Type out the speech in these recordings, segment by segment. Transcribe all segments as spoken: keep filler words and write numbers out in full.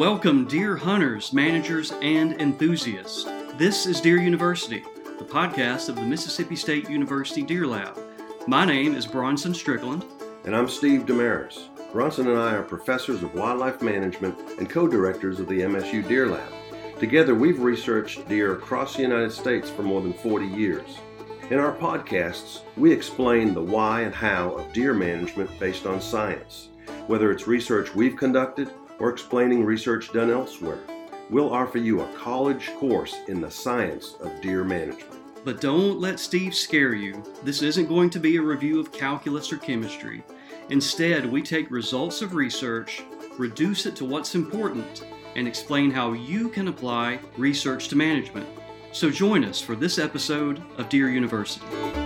Welcome, deer hunters, managers, and enthusiasts. This is Deer University, the podcast of the Mississippi State University Deer Lab. My name is Bronson Strickland. And I'm Steve Damaris. Bronson and I are professors of wildlife management and co-directors of the M S U Deer Lab. Together, we've researched deer across the United States for more than forty years. In our podcasts, we explain the why and how of deer management based on science, whether it's research we've conducted or explaining research done elsewhere. We'll offer you a college course in the science of deer management. But don't let Steve scare you. This isn't going to be a review of calculus or chemistry. Instead, we take results of research, reduce it to what's important, and explain how you can apply research to management. So join us for this episode of Deer University.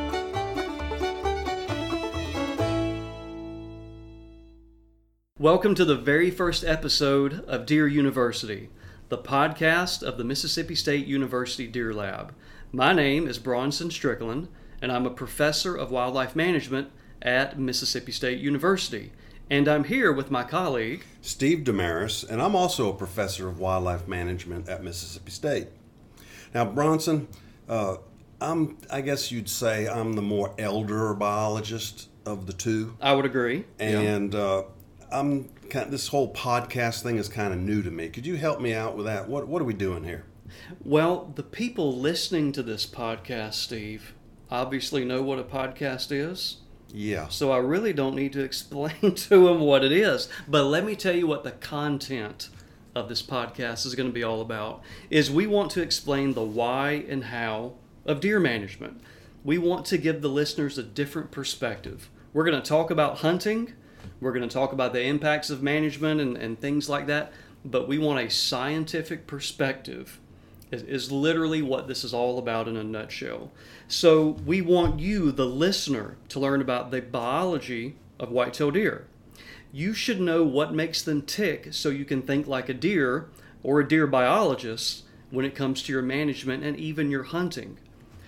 Welcome to the very first episode of Deer University, the podcast of the Mississippi State University Deer Lab. My name is Bronson Strickland, and I'm a professor of wildlife management at Mississippi State University. And I'm here with my colleague, Steve Damaris, and I'm also a professor of wildlife management at Mississippi State. Now, Bronson, uh, I'm, I guess you'd say I'm the more elder biologist of the two. I would agree. And yeah. uh, I'm kind of, this whole podcast thing is kind of new to me. Could you help me out with that? What What are we doing here? Well, the people listening to this podcast, Steve, obviously know what a podcast is. Yeah. So I really don't need to explain to them what it is. But let me tell you what the content of this podcast is going to be all about. Is we want to explain the why and how of deer management. We want to give the listeners a different perspective. We're going to talk about hunting. We're going to talk about the impacts of management and, and things like that. But we want a scientific perspective. Is, is literally what this is all about in a nutshell. So we want you, the listener, to learn about the biology of white-tailed deer. You should know what makes them tick so you can think like a deer or a deer biologist when it comes to your management and even your hunting.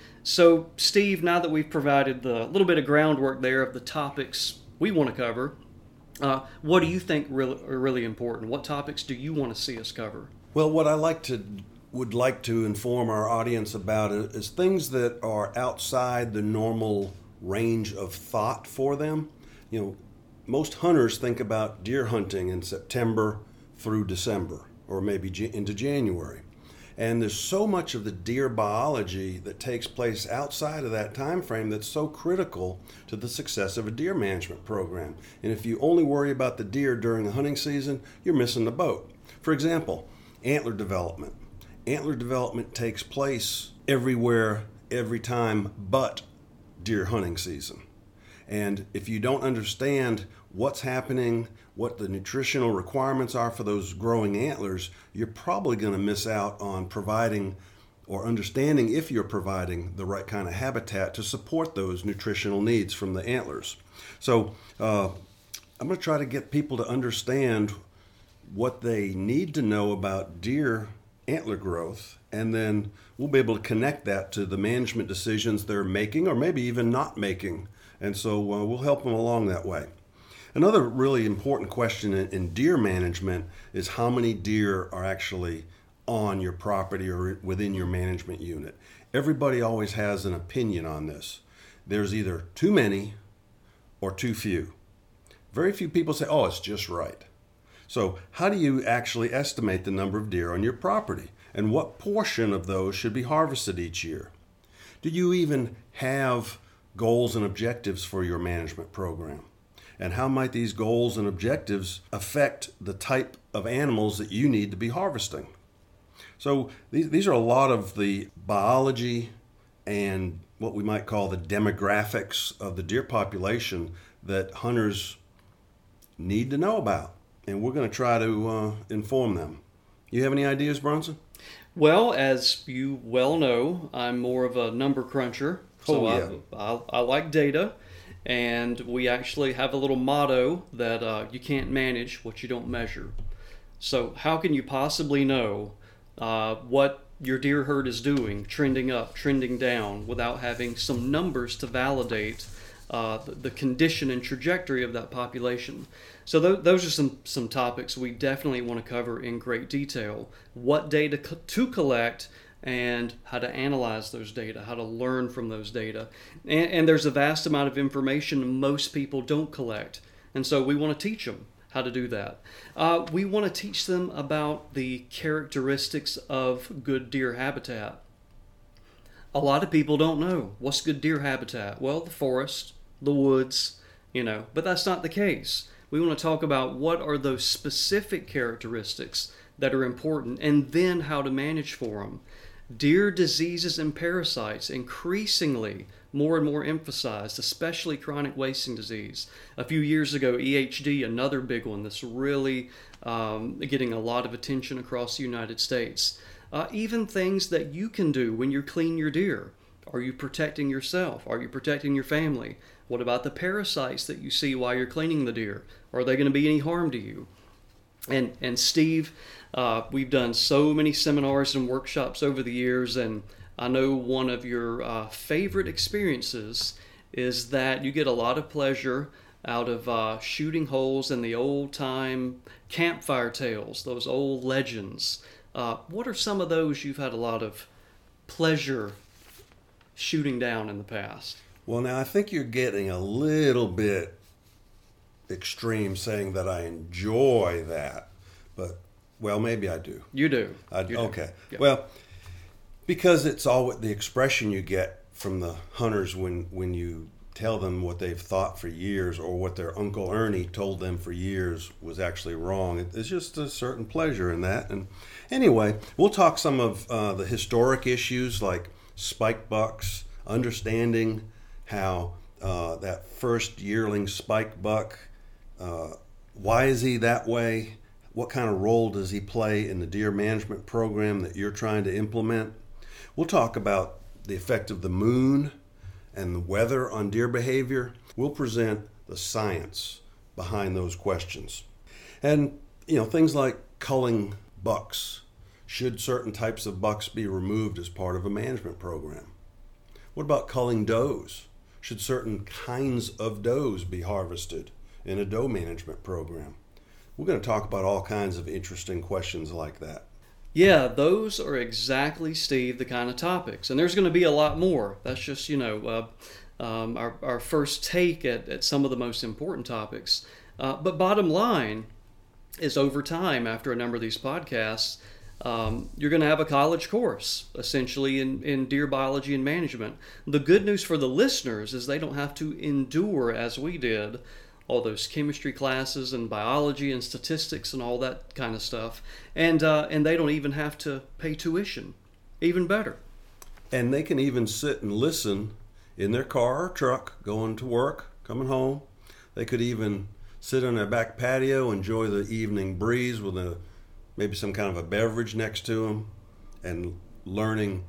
So, Steve, now that we've provided the little bit of groundwork there of the topics we want to cover, uh, what do you think really, are really important? What topics do you want to see us cover? Well, what I like to would like to inform our audience about is things that are outside the normal range of thought for them. You know, most hunters think about deer hunting in September through December, or maybe into January. And there's so much of the deer biology that takes place outside of that time frame that's so critical to the success of a deer management program. And if you only worry about the deer during the hunting season, you're missing the boat. For example, antler development. Antler development takes place everywhere, every time but deer hunting season. And if you don't understand what's happening, what the nutritional requirements are for those growing antlers, you're probably going to miss out on providing or understanding if you're providing the right kind of habitat to support those nutritional needs from the antlers. So uh, I'm going to try to get people to understand what they need to know about deer antler growth, and then we'll be able to connect that to the management decisions they're making or maybe even not making. And so uh, we'll help them along that way. Another really important question in, in deer management is how many deer are actually on your property or within your management unit. Everybody always has an opinion on this. There's either too many or too few. Very few people say, oh, it's just right. So how do you actually estimate the number of deer on your property? And what portion of those should be harvested each year? Do you even have goals and objectives for your management program? And how might these goals and objectives affect the type of animals that you need to be harvesting? So these, these are a lot of the biology and what we might call the demographics of the deer population that hunters need to know about. And we're going to try to uh, inform them. You have any ideas, Bronson? Well, as you well know, I'm more of a number cruncher. So oh, yeah. I, I, I like data. And we actually have a little motto that uh, you can't manage what you don't measure. So how can you possibly know uh, what your deer herd is doing, trending up, trending down, without having some numbers to validate uh, the, the condition and trajectory of that population? So th- those are some, some topics we definitely want to cover in great detail. What data co- to collect and how to analyze those data, how to learn from those data. And, and there's a vast amount of information most people don't collect. And so we want to teach them how to do that. Uh, we want to teach them about the characteristics of good deer habitat. A lot of people don't know what's good deer habitat. Well, the forest, the woods, you know, but that's not the case. We want to talk about what are those specific characteristics that are important and then how to manage for them. Deer diseases and parasites increasingly more and more emphasized, especially chronic wasting disease. A few years ago, E H D, another big one that's really um, getting a lot of attention across the United States. Uh, even things that you can do when you clean your deer. Are you protecting yourself? Are you protecting your family? What about the parasites that you see while you're cleaning the deer? Are they going to be any harm to you? And and Steve, uh, we've done so many seminars and workshops over the years, and I know one of your uh, favorite experiences is that you get a lot of pleasure out of uh, shooting holes in the old-time campfire tales, those old legends. Uh, what are some of those you've had a lot of pleasure shooting down in the past? Well, now I think you're getting a little bit extreme saying that I enjoy that, but well, maybe I do. You do. I, you do. Okay. Yeah. Well, because it's all the expression you get from the hunters when when you tell them what they've thought for years or what their Uncle Ernie told them for years was actually wrong. It, there's just a certain pleasure in that. And anyway, we'll talk some of uh, the historic issues like spike bucks, understanding how uh, that first yearling spike buck, uh, why is he that way? What kind of role does he play in the deer management program that you're trying to implement? We'll talk about the effect of the moon and the weather on deer behavior. We'll present the science behind those questions. And, you know, things like culling bucks. Should certain types of bucks be removed as part of a management program? What about culling does? Should certain kinds of does be harvested in a doe management program? We're going to talk about all kinds of interesting questions like that. Yeah, those are exactly, Steve, the kind of topics. And there's going to be a lot more. That's just, you know, uh, um, our, our first take at, at some of the most important topics. Uh, but bottom line is over time, after a number of these podcasts, um, you're going to have a college course, essentially, in, in deer biology and management. The good news for the listeners is they don't have to endure, as we did, all those chemistry classes and biology and statistics and all that kind of stuff. And uh, and they don't even have to pay tuition. Even better. And they can even sit and listen in their car or truck, going to work, coming home. They could even sit on their back patio, enjoy the evening breeze with a maybe some kind of a beverage next to them, and learning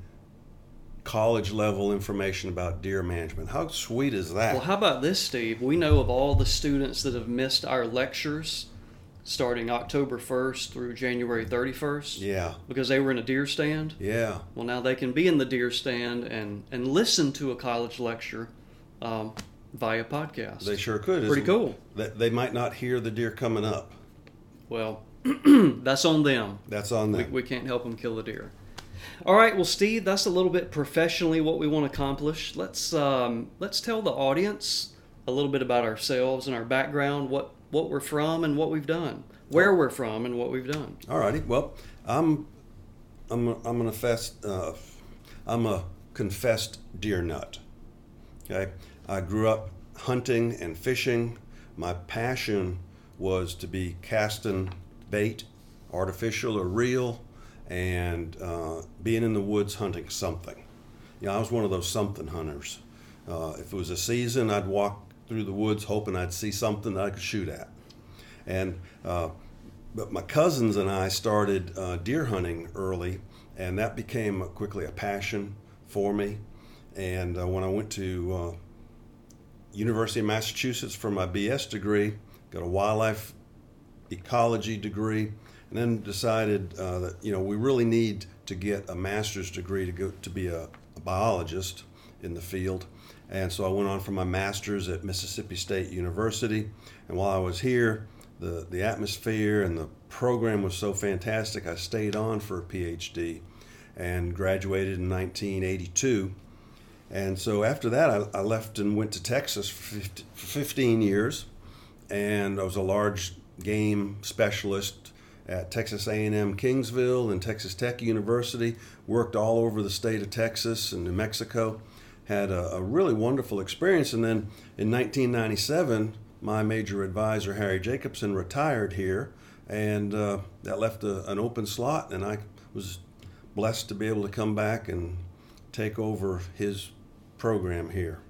college level information about deer management. How sweet is that? Well, how about this, Steve? We know of all the students that have missed our lectures starting October first through January thirty-first. Yeah. Because they were in a deer stand. Yeah. Well, now they can be in the deer stand and, and listen to a college lecture um, via podcast. They sure could. Pretty cool. They might not hear the deer coming up. Well, that's on them. That's on them. We, we can't help them kill the deer. All right, well, Steve, that's a little bit professionally what we want to accomplish. Let's um, let's tell the audience a little bit about ourselves and our background, what, what we're from and what we've done, where we're from and what we've done. All righty. Well, I'm I'm a, I'm an fest, uh, I'm a confessed deer nut. Okay, I grew up hunting and fishing. My passion was to be casting bait, artificial or real, and uh, being in the woods hunting something. You know, I was one of those something hunters. Uh, if it was a season, I'd walk through the woods hoping I'd see something that I could shoot at. And uh, but my cousins and I started uh, deer hunting early, and that became quickly a passion for me. And uh, when I went to uh, University of Massachusetts for my B S degree, got a wildlife ecology degree, and then decided uh, that you know we really need to get a master's degree to go to be a, a biologist in the field. And so I went on for my master's at Mississippi State University. And while I was here, the, the atmosphere and the program was so fantastic, I stayed on for a P H D and graduated in nineteen eighty-two. And so after that, I, I left and went to Texas for fifteen years, and I was a large game specialist at Texas A and M Kingsville and Texas Tech University, worked all over the state of Texas and New Mexico, had a, a really wonderful experience. And then in nineteen ninety-seven, my major advisor, Harry Jacobson, retired here, and uh, that left a, an open slot, and I was blessed to be able to come back and take over his program here.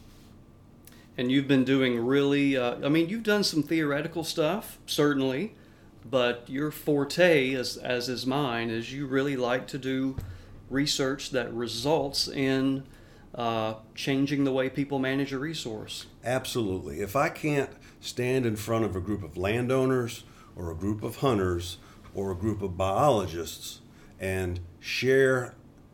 And you've been doing really, uh, I mean, you've done some theoretical stuff, certainly, but your forte, as, as is mine, is you really like to do research that results in uh, changing the way people manage a resource. Absolutely. If I can't stand in front of a group of landowners or a group of hunters or a group of biologists and share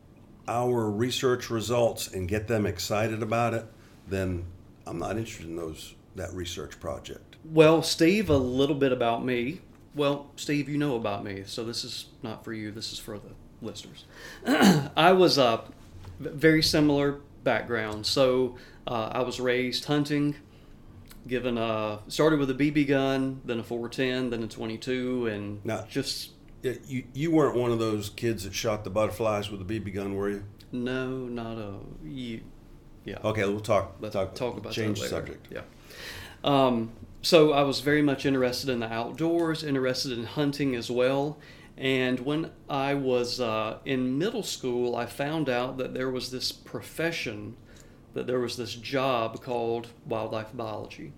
our research results and get them excited about it, then I'm not interested in those that research project. Well, Steve, a little bit about me. Well, Steve, you know about me, so this is not for you. This is for the listeners. I was a uh, very similar background. So uh, I was raised hunting, given a, started with a B B gun, then a four ten, then a twenty-two, and now, just... You, you weren't one of those kids that shot the butterflies with a B B gun, were you? No, not a... You, yeah. Okay, we'll talk, Let's talk, talk about change that the later. subject. Yeah. Um, so I was very much interested in the outdoors, interested in hunting as well. And when I was uh, in middle school, I found out that there was this profession, that there was this job called wildlife biology.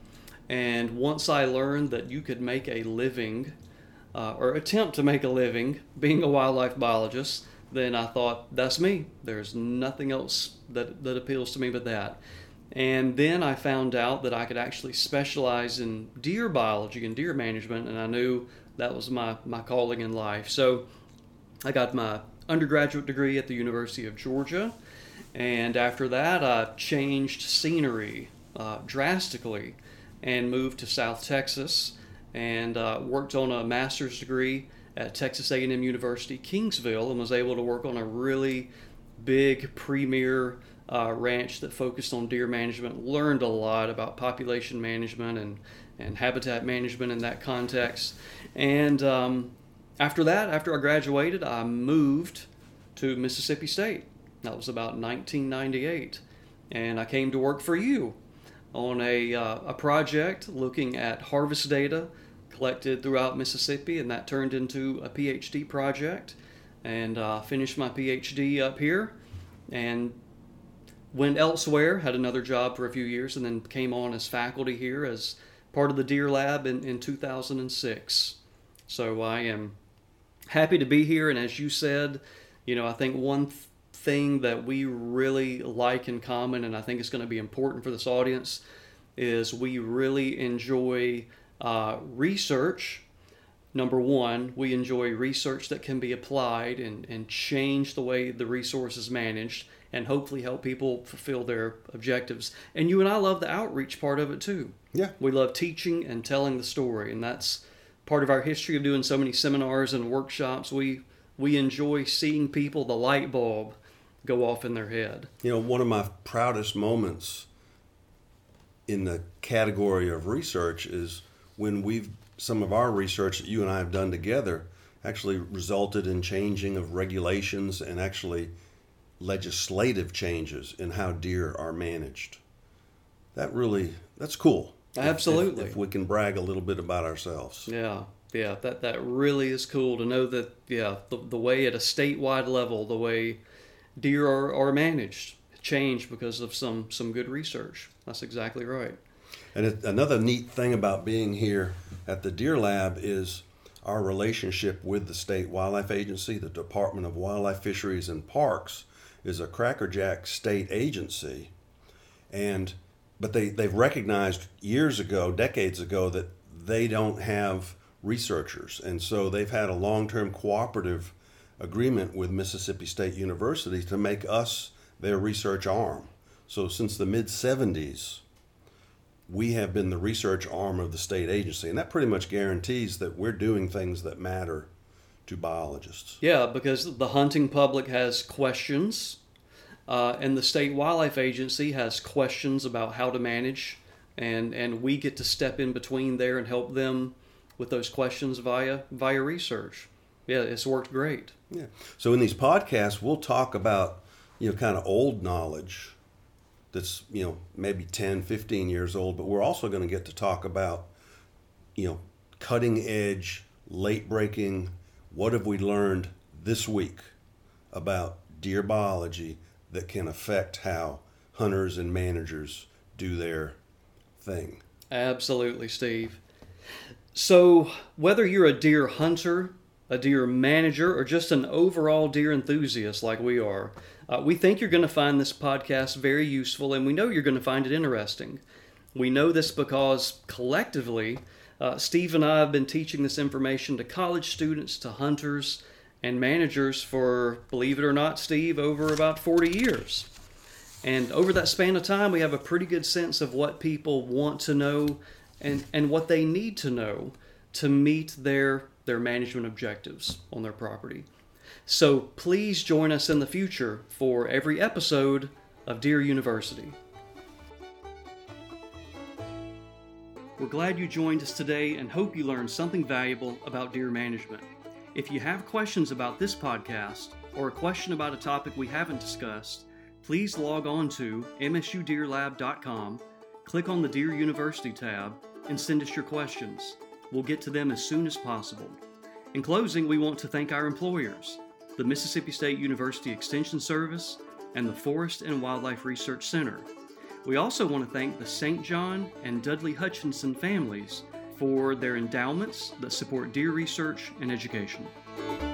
And once I learned that you could make a living, uh, or attempt to make a living, being a wildlife biologist, then I thought, that's me. There's nothing else that, that appeals to me but that. And then I found out that I could actually specialize in deer biology and deer management, and I knew that was my, my calling in life. So I got my undergraduate degree at the University of Georgia, and after that I changed scenery uh, drastically and moved to South Texas and uh, worked on a master's degree at Texas A and M University, Kingsville, and was able to work on a really big premier uh, ranch that focused on deer management. Learned a lot about population management and, and habitat management in that context. And um, after that, after I graduated, I moved to Mississippi State. That was about nineteen ninety-eight. And I came to work for you on a, uh, a project looking at harvest data collected throughout Mississippi, and that turned into a P H D project. And uh, finished my P H D up here and went elsewhere, had another job for a few years, and then came on as faculty here as part of the Deer Lab in, in two thousand six. So I am happy to be here, and as you said, you know, I think one th- thing that we really like in common, and I think is going to be important for this audience, is we really enjoy uh, research. Number one, we enjoy research that can be applied and, and change the way the resource is managed and hopefully help people fulfill their objectives. And you and I love the outreach part of it too. Yeah. We love teaching and telling the story, and that's part of our history of doing so many seminars and workshops. We we enjoy seeing people, the light bulb go off in their head. You know, one of my proudest moments in the category of research is when we've, some of our research that you and I have done together actually resulted in changing of regulations and actually legislative changes in how deer are managed. That really, that's cool. Absolutely. If, if we can brag a little bit about ourselves. Yeah, yeah, that, that really is cool to know that, yeah, the, the way at a statewide level, the way deer are, are managed changed because of some, some good research. That's exactly right. And it, another neat thing about being here at the Deer Lab is our relationship with the State Wildlife Agency. The Department of Wildlife, Fisheries, and Parks is a crackerjack state agency, and but they, they've recognized years ago, decades ago, that they don't have researchers, and so they've had a long-term cooperative agreement with Mississippi State University to make us their research arm. So since the mid seventies, we have been the research arm of the state agency, and that pretty much guarantees that we're doing things that matter to biologists. Yeah, because the hunting public has questions, uh, and the state wildlife agency has questions about how to manage, and, and we get to step in between there and help them with those questions via via research. Yeah, it's worked great. Yeah. So in these podcasts, we'll talk about, you know, kind of old knowledge that's, you know, maybe ten, fifteen years old, but we're also going to get to talk about, you know, cutting edge, late breaking, what have we learned this week about deer biology that can affect how hunters and managers do their thing. Absolutely, Steve. So whether you're a deer hunter, a deer manager, or just an overall deer enthusiast like we are, uh, we think you're going to find this podcast very useful, and we know you're going to find it interesting. We know this because collectively, uh, Steve and I have been teaching this information to college students, to hunters, and managers for, believe it or not, Steve, over about forty years. And over that span of time, we have a pretty good sense of what people want to know and, and what they need to know to meet their, their management objectives on their property. So please join us in the future for every episode of Deer University. We're glad you joined us today and hope you learned something valuable about deer management. If you have questions about this podcast or a question about a topic we haven't discussed, please log on to M S U deer lab dot com, click on the Deer University tab, and send us your questions. We'll get to them as soon as possible. In closing, we want to thank our employers, the Mississippi State University Extension Service and the Forest and Wildlife Research Center. We also want to thank the Saint John and Dudley Hutchinson families for their endowments that support deer research and education.